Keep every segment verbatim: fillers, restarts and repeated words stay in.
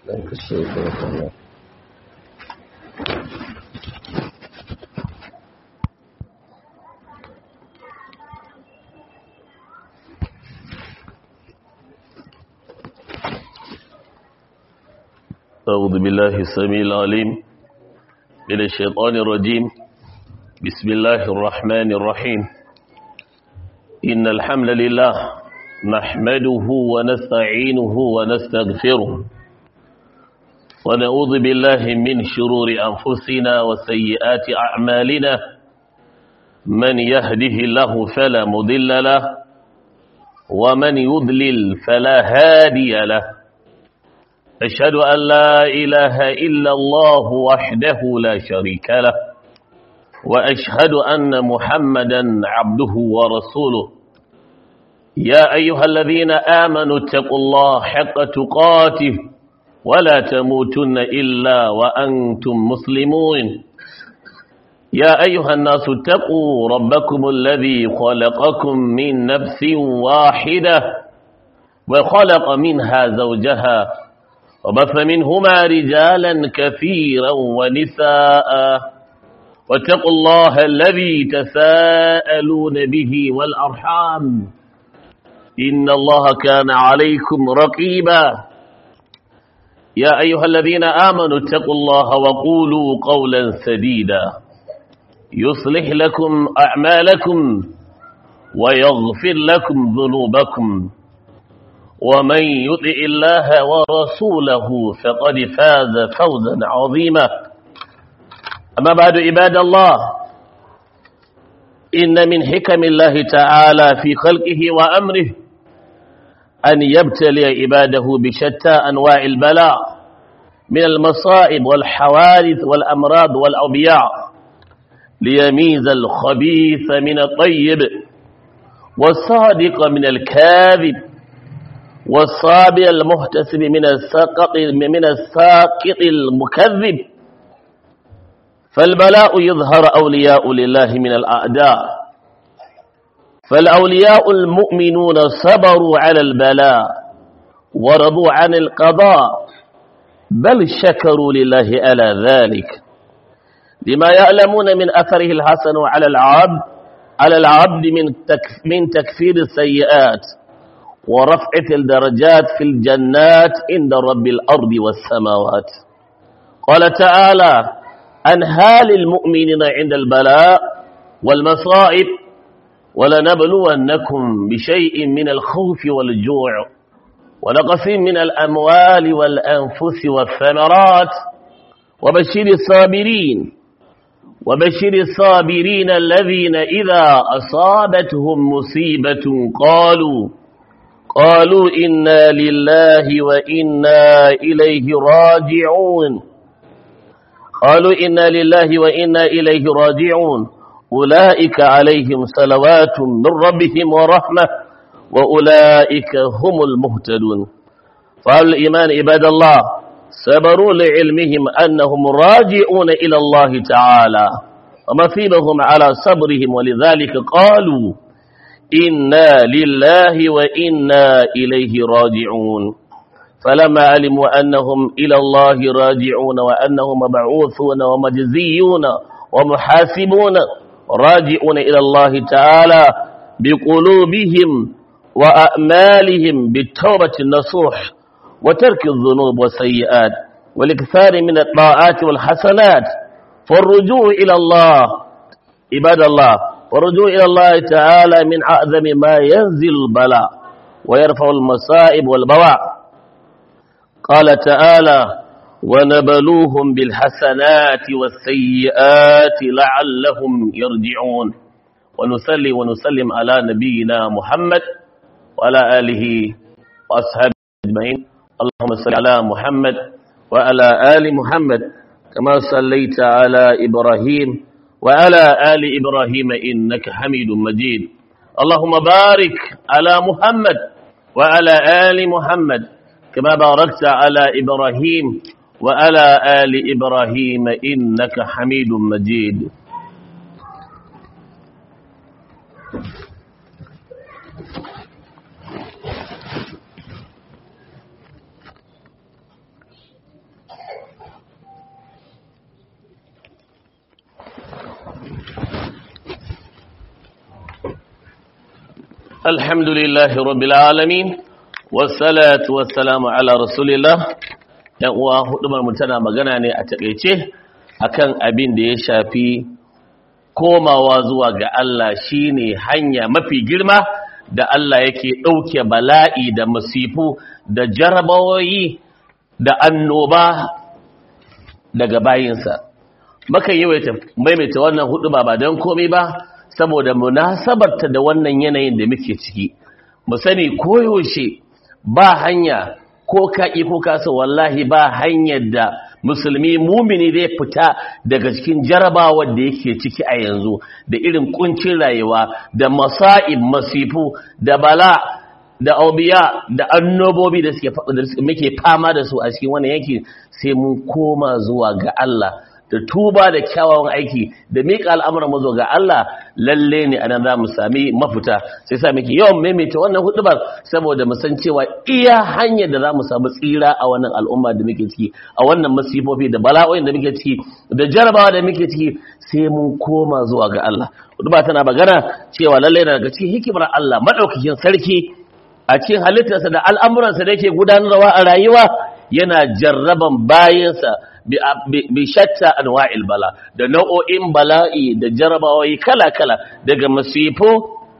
ذلك الشيء الله. أعوذ بالله السميع العليم من الشيطان الرجيم. بسم الله الرحمن الرحيم. إن الحمد لله نحمده ونستعينه ونستغفره ونعوذ بالله من شرور أنفسنا وسيئات أعمالنا. من يهده الله فلا مضل له ومن يضلل فلا هادي له. أشهد أن لا إله إلا الله وحده لا شريك له، وأشهد أن محمدا عبده ورسوله. يا أيها الذين آمنوا اتقوا الله حق تقاته ولا تموتن إلا وأنتم مسلمون. يا أيها الناس اتقوا ربكم الذي خلقكم من نفس واحدة وخلق منها زوجها وبث منهما رجالا كثيرا ونساء، واتقوا الله الذي تساءلون به والأرحام إن الله كان عليكم رقيبا. يا أيها الذين آمنوا اتقوا الله وقولوا قولا سديدا يصلح لكم أعمالكم ويغفر لكم ذنوبكم، ومن يطع الله ورسوله فقد فاز فوزا عظيما. أما بعد عباد الله، إن من حكم الله تعالى في خلقه وأمره أن يبتلي عباده بشتى أنواع البلاء من المصائب والحوادث والأمراض والأوبياء، ليميز الخبيث من الطيب والصادق من الكاذب والصابر المحتسب من الساقط من الساقط المكذب. فالبلاء يظهر أولياء لله من الأعداء، فالأولياء المؤمنون صبروا على البلاء ورضوا عن القضاء، بل شكروا لله على ذلك، لما يعلمون من أثره الحسن على العبد على العبد من تكفير السيئات ورفعة الدرجات في الجنات عند رب الأرض والسماوات. قال تعالى: عن حال المؤمنين عند البلاء والمصائب، ولنبلونكم بشيء من الخوف والجوع ونقص من الأموال والأنفس والثمرات وبشر الصابرين وبشر الصابرين الذين إذا أصابتهم مصيبة قالوا قالوا إنا لله وإنا إليه راجعون قالوا إنا لله وإنا إليه راجعون أولئك عليهم صلوات من ربهم ورحمة وأولئك هم المهتدون. فالإيمان عباد الله صبروا لعلمهم أنهم راجعون إلى الله تعالى ومثيبهم على صبرهم، ولذلك قالوا إنا لله وإنا إليه راجعون. فلما علموا أنهم إلى الله راجعون وأنهم مبعوثون ومجزيون ومحاسبون راجعون إلى الله تعالى بقلوبهم وأعمالهم بالتوبة النصوح وترك الذنوب والسيئات والإكثار من الطاعات والحسنات، فالرجوع إلى الله عباد الله والرجوع إلى الله تعالى من أعظم ما ينزل البلاء ويرفع المصائب والبواء. قال تعالى: ونبلوهم بالحسنات والسيئات لعلهم يرجعون. ونصلي ونسلم على نبينا محمد وعلى آله وأصحابه أجمعين. اللهم صل على محمد وعلى آل محمد كما صليت على إبراهيم وعلى آل إبراهيم إنك حميد مجيد. اللهم بارك على محمد وعلى آل محمد كما باركت على إبراهيم وعلى آل إبراهيم إنك حميد مجيد. الحمد لله رب العالمين والصلاة والسلام على رسول الله. yan uwa hudumar mu tana magana ne a takeice akan abin da ya shafi komawa zuwa ga Allah shine hanya mafi girma da Allah yake dauke bala'i da musifu da jarabawoyi da annoba daga bayinsa. Maka yawaita maimaita wannan huduba ba dan komai ba saboda munasabarta da wannan yanayin da muke ciki. Mu sani koyaushe ba hanya ko ka ko kasa wallahi ba hanyar da musulmi mumini zai fita daga cikin jarabawar da yake ciki a yanzu da irin kuncin rayuwa da masa'ib masifu da bala da aubiya da annobobi da suke muke fama da su a cikin wannan yanki sai mun koma zuwa ga Allah da tuba da kyawawan aiki da miƙa al'amuran mu zuwa ga Allah lalle ne anan za mu sami mafita. Sai sa muke yawan maimaita wannan hudubar saboda mu san cewa iya hanyar da za mu samu tsira a wannan al'umma da muke ciki, a wannan masifofi da bala'o'in da muke ciki da jarabawa da muke ciki sai mun koma zuwa ga Allah. Hudubar tana magana cewa lalle na daga cikin hikimar Allah madaukakin sarki a cikin halittarsa da al'amuransa da yake gudanarwa a rayuwa yana jarraban bayansa bi shatta anwa'il bala da nau'o'in bala'i da jarabawai kala-kala daga masifu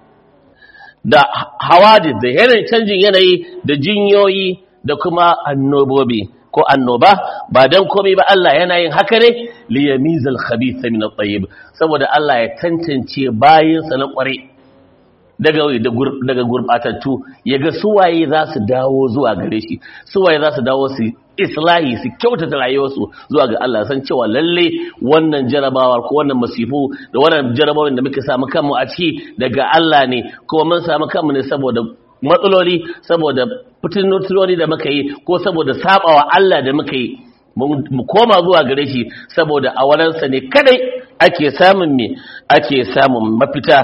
da hawadis da yanayin canjin yanayi da jinyoyi da kuma annobobi ko annoba ba dan komai ba Allah yana yin haka ne li yamizal khabitha min at-tayyib saboda Allah ya tantance bayinsa na kware daga daga gurbatattu yaga suwaye za su dawo zuwa gare shi, suwaye za su dawo su islahi su kyautata rayuwarsu zuwa ga Allah, san cewa lalle wannan jarabawar ko wannan masifu da wannan jarabawar da muke samu kanmu a ciki daga Allah ne, kuma mun samu kanmu ne saboda matsaloli, saboda fitinotuloli da muka yi ko saboda sabawa Allah da muka yi. Mu koma zuwa gare shi saboda a waransa ne kadai ake samun me ake samun mafita.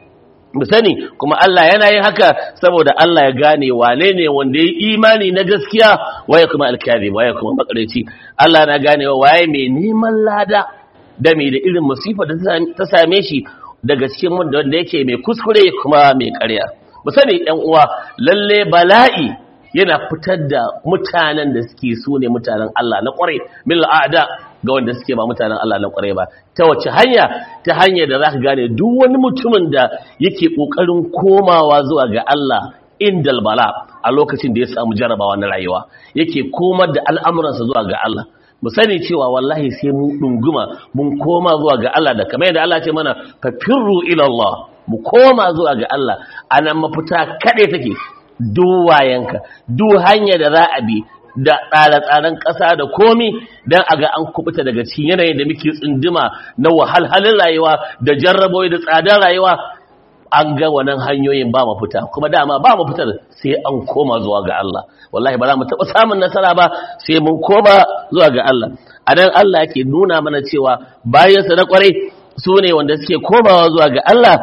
Mu sani kuma Allah yana yin haka saboda Allah ya gane wane ne wanda ya imani na gaskiya waye kuma alkazib waye kuma makareci. Allah na ganewa waye mai neman lada da mai da irin musifa da ta same shi daga cikin wanda yake mai kuskure kuma mai ƙarya. Mu sani ɗan uwa lalle bala'i yana fitar da mutanen da suke su ne mutanen Allah na ƙware min al'ada ga wanda suke ba mutanen Allah na ƙware ba. Ta wace hanya? Ta hanyar da za ka gane duk wani mutumin da yake ƙoƙarin komawa zuwa ga Allah indal bala a lokacin da ya samu jarabawa na rayuwa yake komar da al'amuransa zuwa ga Allah. Mu sani cewa wallahi sai mun ɗunguma mun koma zuwa ga Allah da kamar yadda Allah ce mana fa firru ila Allah, mu koma zuwa ga Allah anan mafita kaɗai take. Duwayenka duk hanya da za a bi da tsare-tsaren ƙasa da komi don a ga an kubuta daga cikin yanayin da muke tsindima na wahalhalin rayuwa da jarraboyi da tsadar rayuwa, an ga wannan hanyoyin ba mafita, kuma dama ba mafitar sai an koma zuwa ga Allah. Wallahi ba za mu taɓa samun nasara ba sai mun koma zuwa ga Allah. A nan Allah yake nuna mana cewa bayansa na ƙwarai su ne wanda suke komawa zuwa ga Allah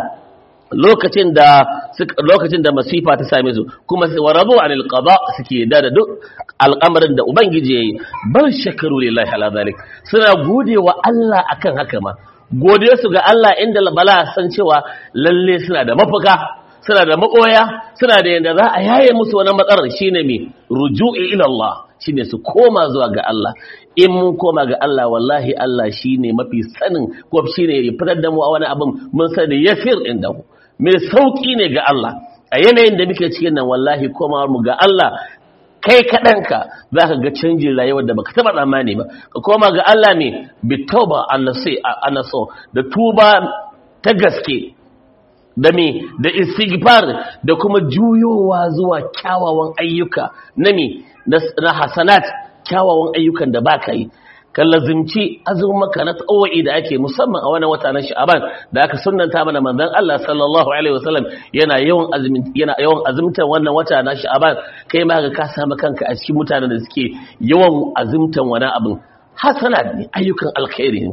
lokacin da lokacin da masifa ta same su, kuma wa rabu anil qada suke da duk al'amarin da ubangiji yayi. Bal shakaru lillahi ala zalik, suna godewa Allah akan haka ma. Gode su ga Allah inda bala san cewa lalle suna da mafaka, suna da makoya, suna da yanda za a yaye musu wannan matsalar shine me ruju'i ila Allah, shine su koma zuwa ga Allah. In mun koma ga Allah wallahi Allah shine mafi sanin ko shine ya fitar da mu a wani abin mun sani yasir inda mu mai sauki ne ga Allah. A yanayin da muke cikin nan wallahi komawar mu ga Allah kai kaɗanka za ka ga canjin rayuwar da baka taɓa tsammani ba. Ka koma ga Allah ne bi tauba anaso da tuba ta gaske da me da istighfar da kuma juyowa zuwa kyawawan ayyuka na me na hasanat, kyawawan ayyukan da baka yi. Kan lazimci azumaka na tsawo'i da ake musamman a wani wata na Sha'aban da aka sunnanta mana manzon Allah sallallahu alaihi wasallam yana yawan azumin yana yawan azumtan wannan wata na Sha'aban. Kai ma ka samu kanka a cikin mutanen da suke yawan azumtan wani abin hasanat ne, ayyukan alkhairi ne.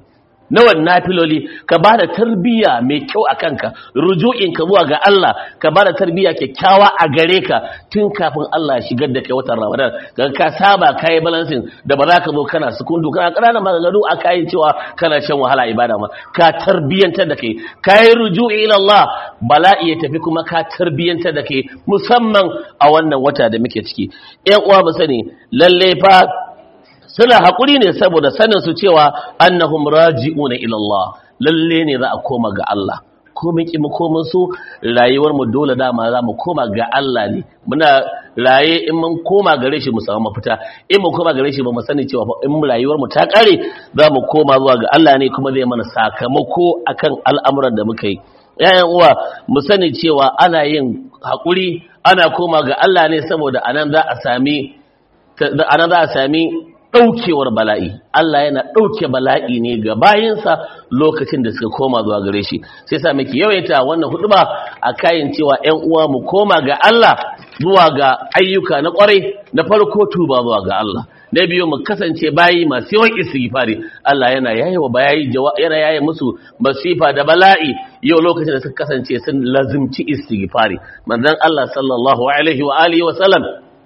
nawan nafiloli ka ba da tarbiyya mai kyau a kanka, rujuin ka zuwa ga Allah ka ba da tarbiyya kyakkyawa a gare ka tun kafin Allah ya shigar da kai watan Ramadan. Ga ka saba kai balancing da ba za ka zo kana sukundu kana ƙananan maganganu a kayan cewa kana shan wahala ibada ma, ka tarbiyyantar da kai, kai ruju'i ila Allah, bala'i ya tafi kuma ka tarbiyyantar da kai, musamman a wannan wata da muke ciki. Ƴan uwa mu sani lalle fa suna haƙuri ne saboda sanin su cewa annahum raji'una ila Allah, lalle ne za a koma ga Allah. Komin ki mu komin su rayuwar mu dole dama za mu koma ga Allah ne. Muna raye in mun koma gare shi mu samu mafita, in mu koma gare shi ba mu sani cewa in rayuwar mu ta kare za mu koma zuwa ga Allah ne kuma zai mana sakamako akan al'amuran da muka yi. Yayan uwa mu sani cewa ana yin haƙuri, ana koma ga Allah ne saboda anan za a sami anan za a sami ɗaukewar bala'i. Allah yana ɗauke bala'i ne ga bayinsa lokacin da suka koma zuwa gare shi. Sai sa muke yawaita wannan huduba a kayan cewa ƴan uwa mu koma ga Allah zuwa ga ayyuka na ƙwarai, na farko tuba zuwa ga Allah, na biyu mu kasance bayi masu yawan istighfari. Allah yana yaye wa bayi yana yaye musu masifa da bala'i yau lokacin da suka kasance sun lazimci istighfari. Manzon Allah sallallahu alaihi wa alihi wa sallam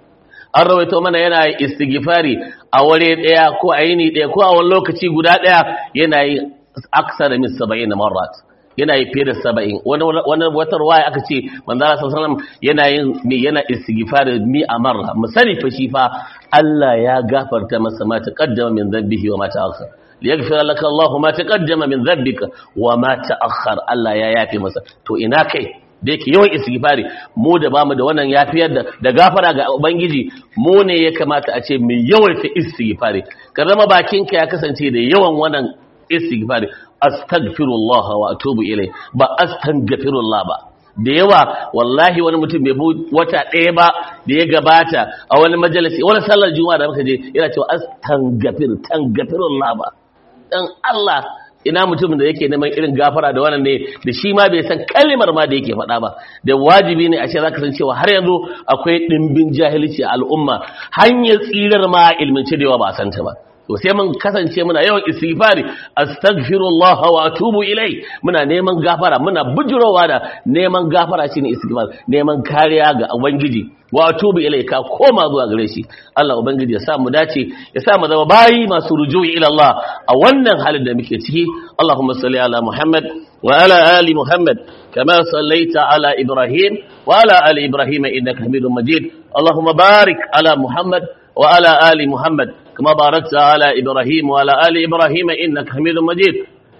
an rawaito mana yana istighfari a wuri daya ko a yini daya ko a wani lokaci guda daya yana yi aksar min saba'in marrat, yana yi fiye da saba'in. wani wani wata ruwaya aka ce manzo Allah sallallahu alaihi wasallam yana yin mi yana istighfari mi a marra. Musani fa shi fa Allah ya gafarta masa ma taqaddama min dhanbihi wa ma ta'akhkhar, liyaghfira laka Allahu ma taqaddama min dhanbika wa ma ta'akhkhar. Allah ya yafe masa. To ina kai da yake yawan istighfari, mu da bamu da wannan yafiyar da da gafara ga ubangiji, mu ne ya kamata a ce mai yawaita istighfari. Ka zama bakinka ya kasance da yawan wannan istighfari, astaghfirullah wa atubu ilai, ba astaghfirullah ba. Da yawa wallahi wani mutum bai bu wata ɗaya ba da ya gabata a wani majalisi, wani sallar juma'a da muka je, yana cewa astaghfir tangafirullah ba. Dan Allah, ina mutumin da yake neman irin gafara da wannan ne da shi ma bai san kalmar ma da yake faɗa ba. Da wajibi ne a ce zaka san cewa har yanzu akwai dimbin jahilci a al'umma, hanyar tsirar ma ilminci da yawa ba san ta ba. To sai mun kasance muna yawan istighfari, astaghfirullah wa atubu ilai, muna neman gafara, muna bujurowa da neman gafara shine istighfar, neman kariya ga ubangiji, wa atubu ilai, ka koma zuwa gare shi. Allah ubangiji ya sa mu dace, ya sa mu zama bayi masu rujui ila Allah a wannan halin da muke ciki. Allahumma salli ala Muhammad wa ala ali Muhammad kama sallaita ala Ibrahim wa ala ali Ibrahim innaka Hamidum Majid. Allahumma barik ala Muhammad wa ala ali Muhammad كما باركت على إبراهيم وعلى آل إبراهيم إنك حميد مجيد.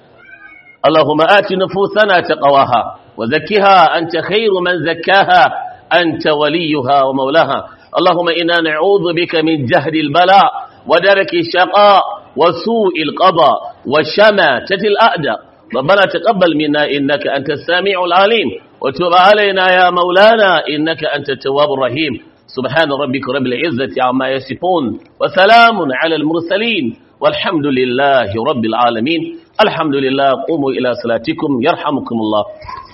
اللهم آت نفوسنا تقواها وزكها أنت خير من زكاها أنت وليها ومولاها. اللهم إنا نعوذ بك من جهد البلاء ودرك الشقاء وسوء القضاء وشماتة الأعداء. ربنا تقبل منا إنك أنت السميع العليم وتب علينا يا مولانا إنك أنت التواب الرحيم. سبحان ربك رب العزة عما يصفون وسلام على المرسلين والحمد لله رب العالمين. الحمد لله. قوموا إلى صلاتكم يرحمكم الله.